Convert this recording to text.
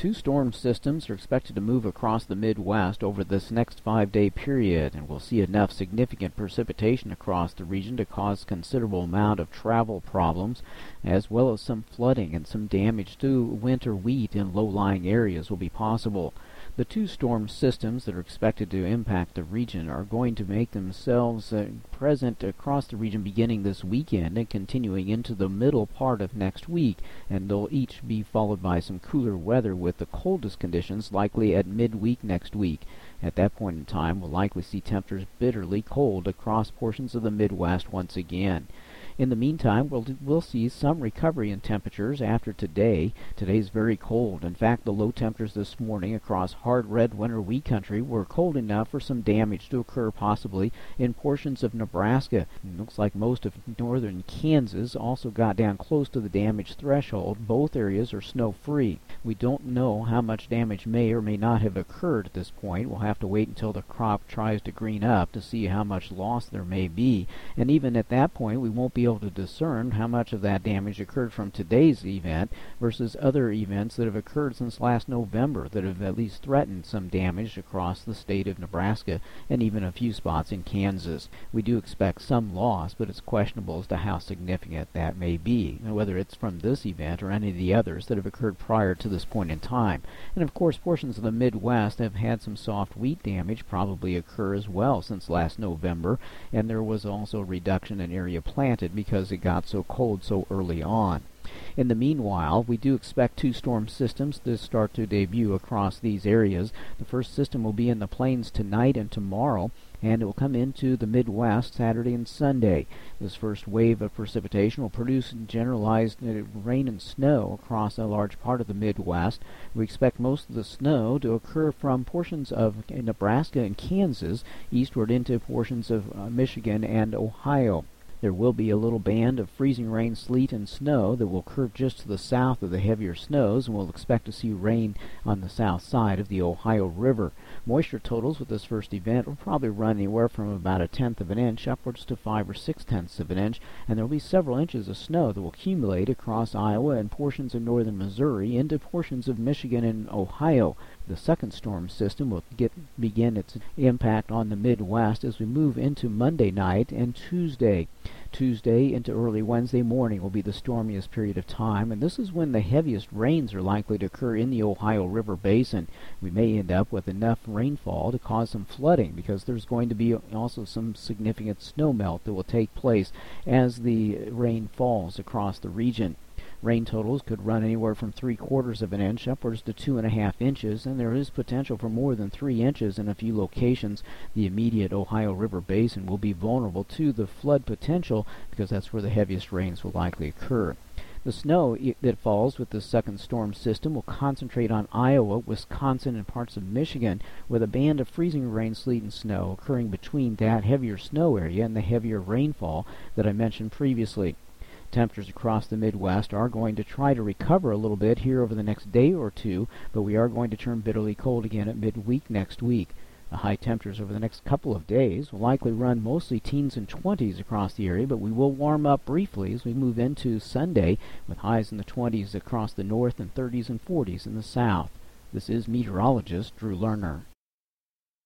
Two storm systems are expected to move across the Midwest over this next 5-day period, and we'll see enough significant precipitation across the region to cause considerable amount of travel problems, as well as some flooding and some damage to winter wheat in low-lying areas will be possible. The two storm systems that are expected to impact the region are going to make themselves present across the region beginning this weekend and continuing into the middle part of next week, and they'll each be followed by some cooler weather with the coldest conditions likely at midweek next week. At that point in time, we'll likely see temperatures bitterly cold across portions of the Midwest once again. In the meantime, we'll see some recovery in temperatures after today. Today's very cold. In fact, the low temperatures this morning across hard red winter wheat country were cold enough for some damage to occur possibly in portions of Nebraska. It looks like most of northern Kansas also got down close to the damage threshold. Both areas are snow-free. We don't know how much damage may or may not have occurred at this point. We'll have to wait until the crop tries to green up to see how much loss there may be. And even at that point, we won't be able to discern how much of that damage occurred from today's event versus other events that have occurred since last November that have at least threatened some damage across the state of Nebraska and even a few spots in Kansas. We do expect some loss, but it's questionable as to how significant that may be, and whether it's from this event or any of the others that have occurred prior to this point in time. And of course, portions of the Midwest have had some soft wheat damage probably occur as well since last November, and there was also a reduction in area planted because it got so cold so early on. In the meanwhile, we do expect two storm systems to start to debut across these areas. The first system will be in the plains tonight and tomorrow, and it will come into the Midwest Saturday and Sunday. This first wave of precipitation will produce generalized rain and snow across a large part of the Midwest. We expect most of the snow to occur from portions of Nebraska and Kansas eastward into portions of Michigan and Ohio. There will be a little band of freezing rain, sleet, and snow that will curve just to the south of the heavier snows, and we'll expect to see rain on the south side of the Ohio River. Moisture totals with this first event will probably run anywhere from about 1/10 of an inch upwards to 5 or 6/10 of an inch, and there will be several inches of snow that will accumulate across Iowa and portions of northern Missouri into portions of Michigan and Ohio. The second storm system will begin its impact on the Midwest as we move into Monday night and Tuesday. Tuesday into early Wednesday morning will be the stormiest period of time, and this is when the heaviest rains are likely to occur in the Ohio River Basin. We may end up with enough rainfall to cause some flooding because there's going to be also some significant snowmelt that will take place as the rain falls across the region. Rain totals could run anywhere from 3/4 of an inch upwards to 2.5 inches, and there is potential for more than 3 inches in a few locations. The immediate Ohio River Basin will be vulnerable to the flood potential because that's where the heaviest rains will likely occur. The snow that falls with the second storm system will concentrate on Iowa, Wisconsin, and parts of Michigan, with a band of freezing rain, sleet, and snow occurring between that heavier snow area and the heavier rainfall that I mentioned previously. Temperatures across the Midwest are going to try to recover a little bit here over the next day or two, but we are going to turn bitterly cold again at midweek next week. The high temperatures over the next couple of days will likely run mostly teens and 20s across the area, but we will warm up briefly as we move into Sunday with highs in the 20s across the north and 30s and 40s in the south. This is meteorologist Drew Lerner.